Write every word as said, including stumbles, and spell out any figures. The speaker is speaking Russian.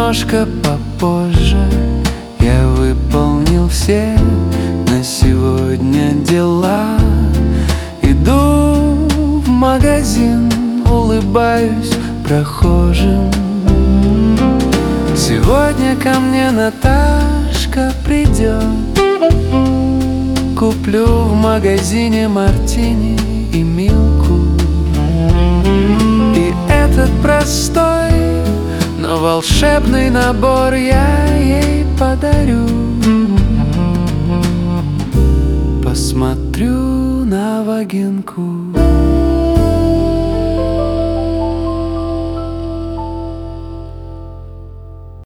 немножко попозже. Я выполнил все на сегодня дела. Иду в магазин, улыбаюсь прохожим. Сегодня ко мне Наташка придет. Куплю в магазине мартини и милку. И этот простой, но волшебный набор я ей подарю. Посмотрю на вагинку.